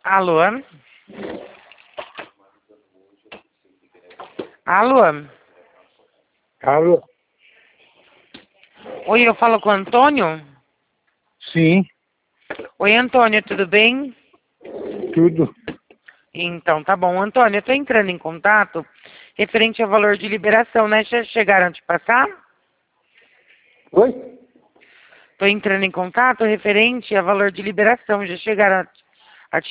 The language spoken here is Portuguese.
Alô? Alô? Alô? Oi, eu falo com o Antônio? Sim, Oi, Antônio, tudo bem? tudo. Então, tá bom. Antônio, eu tô entrando em contato referente ao valor de liberação, né? Já chegaram a te passar? Oi? Tô entrando em contato referente a valor de liberação. Já chegaram a